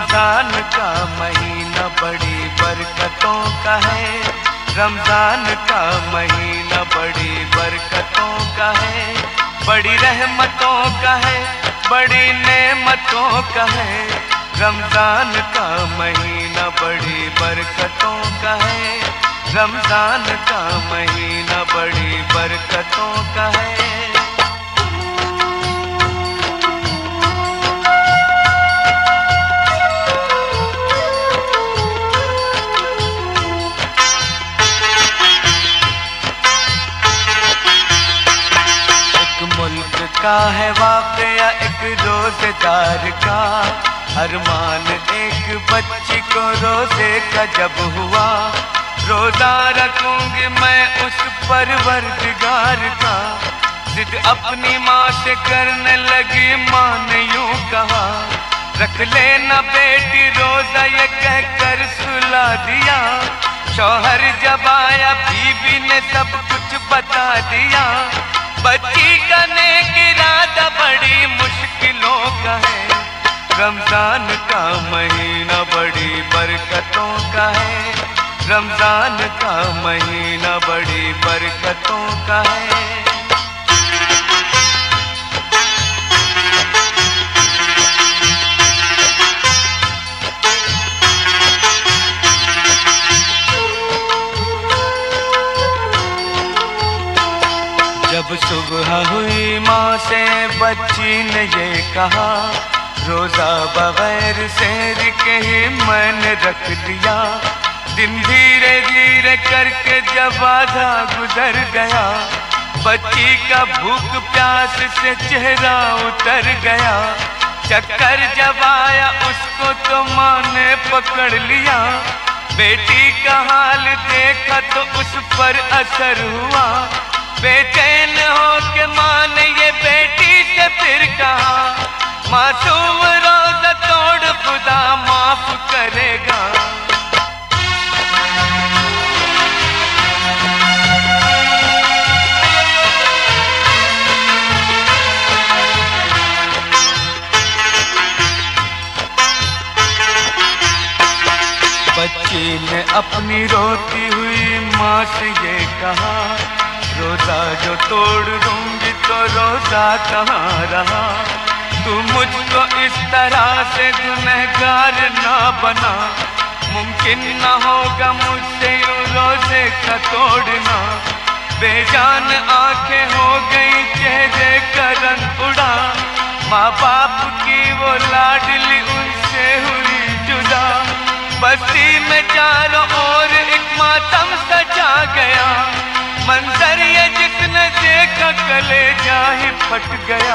रमजान का महीना बड़ी बरकतों का है। रमजान का महीना बड़ी बरकतों का है, बड़ी रहमतों का है, बड़ी नेमतों का है। रमजान का महीना बड़ी बरकतों का है। रमजान का महीना बड़ी बरकतों का है। का है वाक़या एक रोज़ेदार का, अरमान एक बच्ची को रोज़े का जब हुआ। रोज़ा रखूंगी मैं उस परवरदिगार का, जिद अपनी माँ से करने लगी माँ ने यूं कहा, रख लेना बेटी रोज़ा ये कहकर सुला दिया। शौहर जब आया बीवी ने सब कुछ बता दिया। बच्ची का नेक इरादा बड़ी मुश्किलों का है। रमजान का महीना बड़ी बरकतों का है। रमजान का महीना बड़ी बरकतों का है। जब सुबह हुई माँ से बच्ची ने ये कहा, रोज़ा बगैर सहर के ही मैंने रख लिया। दिन धीरे धीरे करके जब आधा गुजर गया, बच्ची का भूख प्यास से चेहरा उतर गया। चक्कर जब आया उसको तो माँ ने पकड़ लिया। बेटी का हाल देखा तो उस पर असर हुआ। बेचैन हो के माँ ने ये बेटी से फिर कहा, मासूम रोज़ा तोड़ खुदा माफ करेगा। बच्ची ने अपनी रोती हुई माँ से ये कहा, रोज़ा जो तोड़ दूंगी तो रोज़ा कहाँ रहा। तू मुझको इस तरह से गुनहगार ना बना, मुमकिन ना होगा मुझसे यूं रोज़े का तोड़ना। बेजान आंखें हो गई चेहरे का रंग उड़ा, माँ बाप की वो लाडली उनसे हुई जुदा। बस्ती में चारों ओर एक मातम सजा गया, मंजर ये जिसने देखा कलेजा ही फट गया।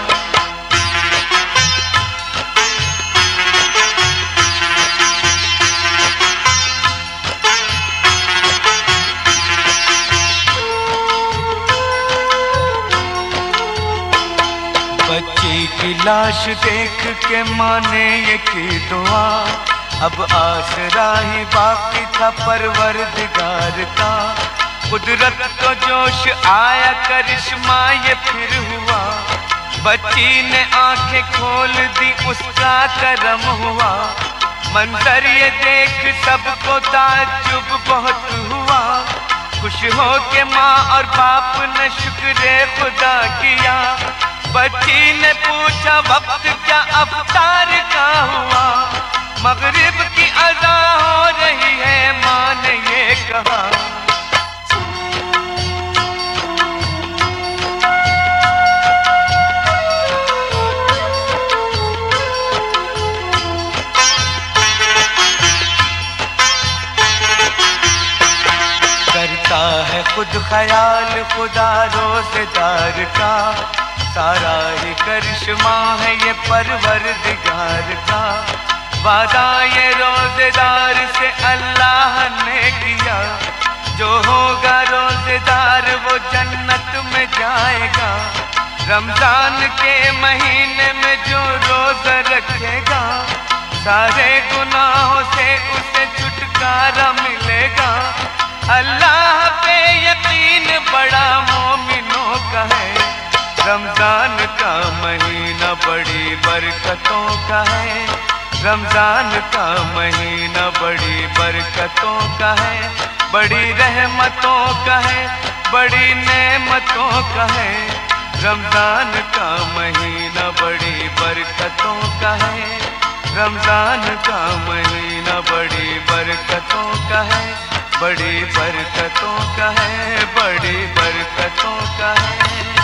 बच्ची की लाश देख के माँ ने ये की दुआ, अब आसरा ही बाकी था परवरदिगार का। कुदरत को जोश आया करिश्मा ये फिर हुआ, बच्ची ने आंखें खोल दी उसका करम हुआ। मंजर ये देख सबको ताज्जुब बहुत हुआ, खुश हो के माँ और बाप ने शुक्र खुदा किया। बच्ची ने पूछा वक्त क्या अफ्तार का हुआ, मगरिब की अज़ान हो रही है माँ ने ये कहा। करता है खुद ख्याल खुदा रोज़ेदार का, सारा ही करिश्मा है ये परवरदिगार का। वादा ये रोज़ेदार से अल्लाह ने किया, जो होगा रोज़ेदार वो जन्नत में जाएगा। रमजान के महीने में जो रोज़ा रखेगा, सारे गुनाहों से उसे छुटकारा मिलेगा। अल्लाह पे यकीन बड़ा मोमिनों का है। रमजान का महीना बड़ी बरकतों का है। रमजान का महीना बड़ी बरकतों का है, बड़ी रहमतों का है, बड़ी नेमतों का है। रमजान का महीना बड़ी बरकतों का है, रमजान का महीना बड़ी बरकतों का है, बड़ी बरकतों का है, बड़ी बरकतों का है।